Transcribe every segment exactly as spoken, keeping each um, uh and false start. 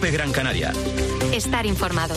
COPE Gran Canaria. Estar informado.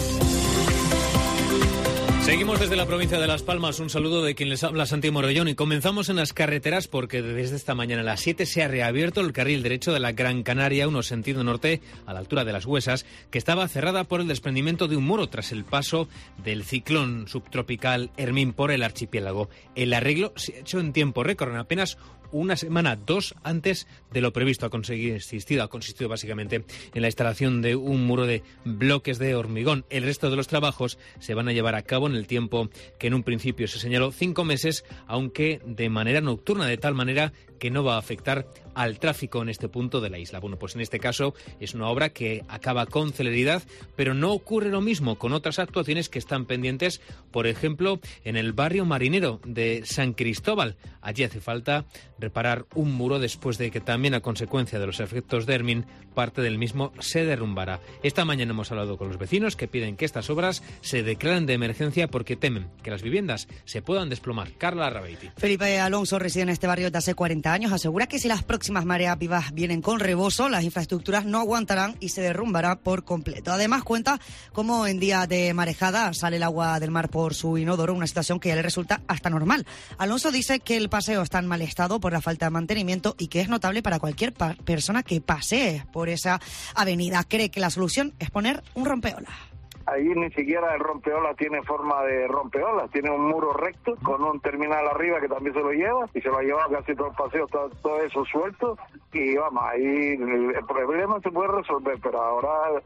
Seguimos desde la provincia de Las Palmas. Un saludo de quien les habla, Santi Morellón, y comenzamos en las carreteras porque desde esta mañana a las siete se ha reabierto el carril derecho de la Gran Canaria, uno sentido norte, a la altura de Las Huesas, que estaba cerrada por el desprendimiento de un muro tras el paso del ciclón subtropical Hermín por el archipiélago. El arreglo se ha hecho en tiempo récord, en apenas una semana, dos antes de lo previsto. Ha consistido, ha consistido básicamente en la instalación de un muro de bloques de hormigón. El resto de los trabajos se van a llevar a cabo en el tiempo que en un principio se señaló, cinco meses, aunque de manera nocturna, de tal manera que no va a afectar al tráfico en este punto de la isla. Bueno, pues en este caso es una obra que acaba con celeridad, pero no ocurre lo mismo con otras actuaciones que están pendientes, por ejemplo, en el barrio marinero de San Cristóbal. Allí hace falta reparar un muro después de que también, a consecuencia de los efectos de Hermín, parte del mismo se derrumbará. Esta mañana hemos hablado con los vecinos que piden que estas obras se declaren de emergencia porque temen que las viviendas se puedan desplomar. Carla Rabeiti. Felipe Alonso reside en este barrio desde hace cuarenta años. Asegura que si las próximas mareas vivas vienen con rebozo, las infraestructuras no aguantarán y se derrumbará por completo. Además, cuenta cómo en días de marejada sale el agua del mar por su inodoro, una situación que ya le resulta hasta normal. Alonso dice que el paseo está en mal estado por la falta de mantenimiento y que es notable para cualquier pa- persona que pasee por esa avenida. Cree que la solución es poner un rompeolas. Ahí ni siquiera el rompeolas tiene forma de rompeolas, tiene un muro recto con un terminal arriba que también se lo lleva y se lo ha llevado casi todo el paseo, todo, todo eso suelto, y vamos, ahí el problema se puede resolver, pero ahora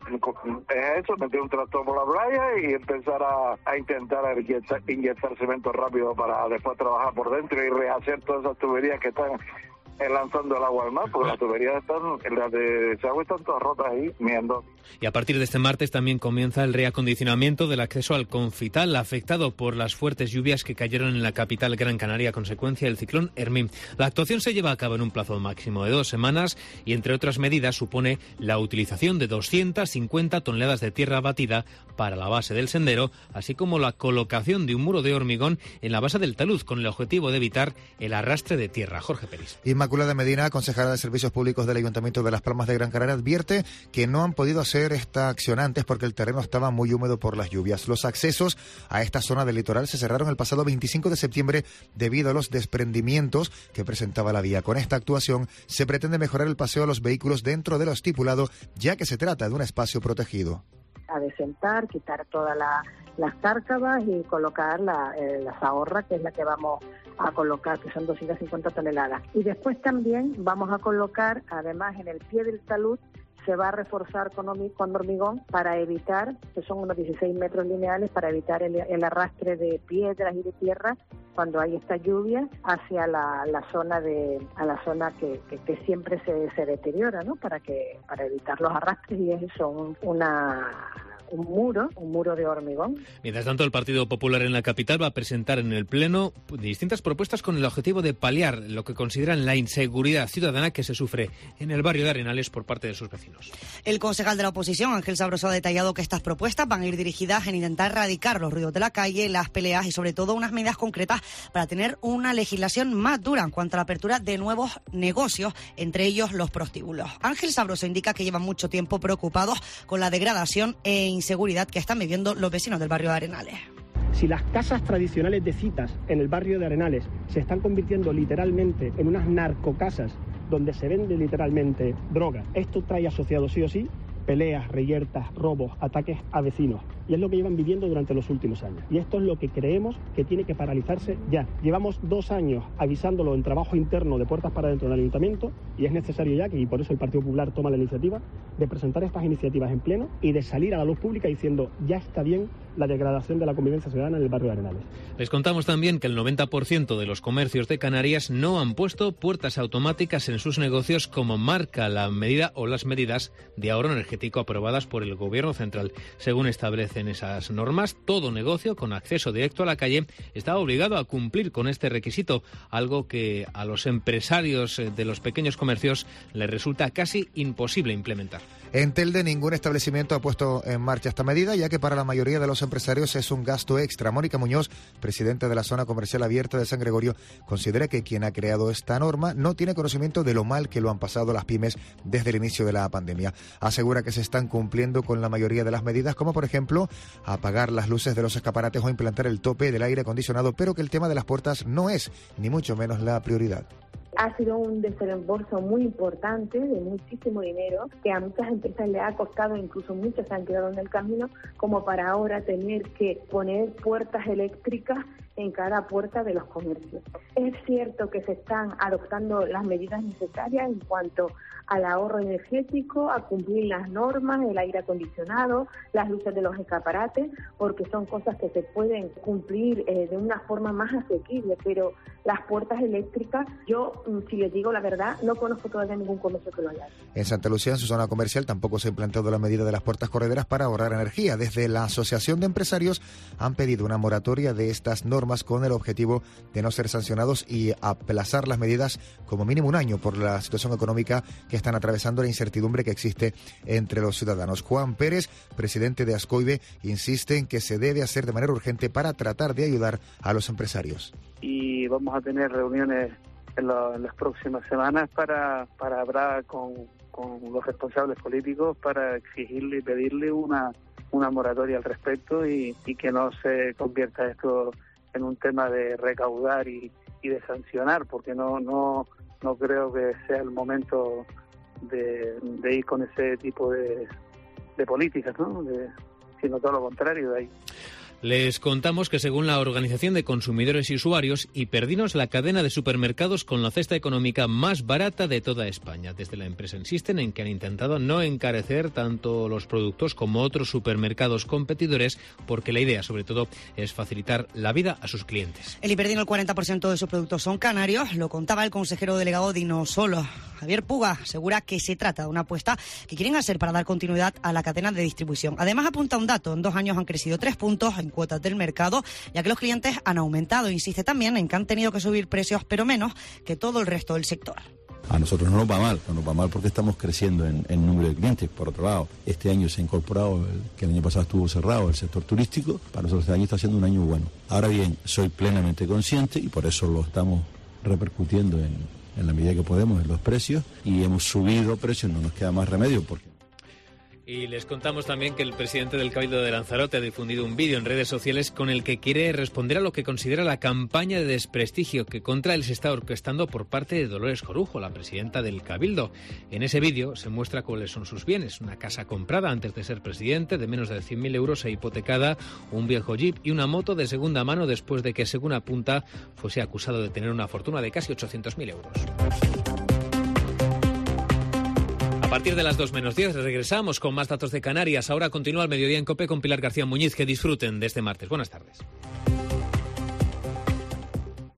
es eso, meter un tractor por la playa y empezar a, a intentar inyectar, inyectar cemento rápido para después trabajar por dentro y rehacer todas esas tuberías que están lanzando el agua al mar, porque las tuberías están, las de desagüe están todas rotas ahí, mirando. Y a partir de este martes también comienza el reacondicionamiento del acceso al Confital, afectado por las fuertes lluvias que cayeron en la capital Gran Canaria a consecuencia del ciclón Hermín. La actuación se lleva a cabo en un plazo máximo de dos semanas y, entre otras medidas, supone la utilización de doscientas cincuenta toneladas de tierra batida para la base del sendero, así como la colocación de un muro de hormigón en la base del talud, con el objetivo de evitar el arrastre de tierra. Jorge Peris. Inmaculada Medina, consejera de Servicios Públicos del Ayuntamiento de Las Palmas de Gran Canaria, advierte que no han podido hacer esta acción antes porque el terreno estaba muy húmedo por las lluvias. Los accesos a esta zona del litoral se cerraron el pasado veinticinco de septiembre debido a los desprendimientos que presentaba la vía. Con esta actuación se pretende mejorar el paseo a los vehículos dentro de lo estipulado, ya que se trata de un espacio protegido. A desentar, quitar todas la, las cárcavas y colocar la, eh, la zahorra, que es la que vamos a colocar, que son doscientas cincuenta toneladas. Y después también vamos a colocar, además en el pie del talud, se va a reforzar con, con hormigón para evitar, que son unos dieciséis metros lineales, para evitar el, el arrastre de piedras y de tierra cuando hay esta lluvia hacia la, la zona de a la zona que, que, que siempre se, se deteriora, ¿no? Para que para evitar los arrastres, y es eso, un, una un muro, un muro de hormigón. Mientras tanto, el Partido Popular en la capital va a presentar en el Pleno distintas propuestas con el objetivo de paliar lo que consideran la inseguridad ciudadana que se sufre en el barrio de Arenales por parte de sus vecinos. El concejal de la oposición, Ángel Sabroso, ha detallado que estas propuestas van a ir dirigidas en intentar erradicar los ruidos de la calle, las peleas y sobre todo unas medidas concretas para tener una legislación más dura en cuanto a la apertura de nuevos negocios, entre ellos los prostíbulos. Ángel Sabroso indica que llevan mucho tiempo preocupados con la degradación e inseguridad que están viviendo los vecinos del barrio de Arenales. Si las casas tradicionales de citas en el barrio de Arenales se están convirtiendo literalmente en unas narcocasas donde se vende literalmente droga, esto trae asociado sí o sí peleas, reyertas, robos, ataques a vecinos. Y es lo que llevan viviendo durante los últimos años. Y esto es lo que creemos que tiene que paralizarse ya. Llevamos dos años avisándolo en trabajo interno de puertas para dentro del ayuntamiento, y es necesario ya, que y por eso el Partido Popular toma la iniciativa, de presentar estas iniciativas en pleno y de salir a la luz pública diciendo ya está bien la degradación de la convivencia ciudadana en el barrio de Arenales. Les contamos también que el noventa por ciento de los comercios de Canarias no han puesto puertas automáticas en sus negocios, como marca la medida o las medidas de ahorro energético aprobadas por el Gobierno central. Según establecen esas normas, todo negocio con acceso directo a la calle está obligado a cumplir con este requisito, algo que a los empresarios de los pequeños comercios les resulta casi imposible implementar. En Telde ningún establecimiento ha puesto en marcha esta medida, ya que para la mayoría de los empresarios es un gasto extra. Mónica Muñoz, presidenta de la zona comercial abierta de San Gregorio, considera que quien ha creado esta norma no tiene conocimiento de lo mal que lo han pasado las pymes desde el inicio de la pandemia. Asegura que se están cumpliendo con la mayoría de las medidas, como por ejemplo apagar las luces de los escaparates o implantar el tope del aire acondicionado, pero que el tema de las puertas no es ni mucho menos la prioridad. Ha sido un desembolso muy importante de muchísimo dinero que a muchas empresas le ha costado, incluso muchas se han quedado en el camino, como para ahora tener que poner puertas eléctricas en cada puerta de los comercios. Es cierto que se están adoptando las medidas necesarias en cuanto al ahorro energético, a cumplir las normas, el aire acondicionado, las luces de los escaparates, porque son cosas que se pueden cumplir eh, de una forma más asequible, pero las puertas eléctricas, yo, si les digo la verdad, no conozco todavía ningún comercio que lo haya. En Santa Lucía, en su zona comercial, tampoco se ha implementado la medida de las puertas correderas para ahorrar energía. Desde la Asociación de Empresarios han pedido una moratoria de estas normas con el objetivo de no ser sancionados y aplazar las medidas como mínimo un año por la situación económica que están atravesando, la incertidumbre que existe entre los ciudadanos. Juan Pérez, presidente de Ascoibe, insiste en que se debe hacer de manera urgente para tratar de ayudar a los empresarios. Y vamos a tener reuniones en, lo, en las próximas semanas para, para hablar con, con los responsables políticos para exigirle y pedirle una, una moratoria al respecto y, y que no se convierta esto en un tema de recaudar y, y de sancionar, porque no no no creo que sea el momento de, de ir con ese tipo de, de políticas, ¿no? De, sino todo lo contrario de ahí. Les contamos que según la Organización de Consumidores y Usuarios, Hiperdinos es la cadena de supermercados con la cesta económica más barata de toda España. Desde la empresa insisten en que han intentado no encarecer tanto los productos como otros supermercados competidores, porque la idea, sobre todo, es facilitar la vida a sus clientes. El Hiperdino, el cuarenta por ciento de sus productos son canarios, lo contaba el consejero delegado Dinosolo. Javier Puga asegura que se trata de una apuesta que quieren hacer para dar continuidad a la cadena de distribución. Además, apunta un dato, en dos años han crecido tres puntos en cuotas del mercado, ya que los clientes han aumentado. Insiste también en que han tenido que subir precios, pero menos que todo el resto del sector. A nosotros no nos va mal, no nos va mal porque estamos creciendo en, en número de clientes. Por otro lado, este año se ha incorporado, el, que el año pasado estuvo cerrado, el sector turístico. Para nosotros este año está siendo un año bueno. Ahora bien, soy plenamente consciente y por eso lo estamos repercutiendo en, en la medida que podemos en los precios, y hemos subido precios, no nos queda más remedio porque... Y les contamos también que el presidente del Cabildo de Lanzarote ha difundido un vídeo en redes sociales con el que quiere responder a lo que considera la campaña de desprestigio que contra él se está orquestando por parte de Dolores Corujo, la presidenta del Cabildo. En ese vídeo se muestra cuáles son sus bienes: una casa comprada antes de ser presidente de menos de cien mil euros e hipotecada, un viejo Jeep y una moto de segunda mano después de que, según apunta, fuese acusado de tener una fortuna de casi ochocientos mil euros. A partir de las dos menos diez regresamos con más datos de Canarias. Ahora continúa el mediodía en COPE con Pilar García Muñiz. Que disfruten de este martes. Buenas tardes.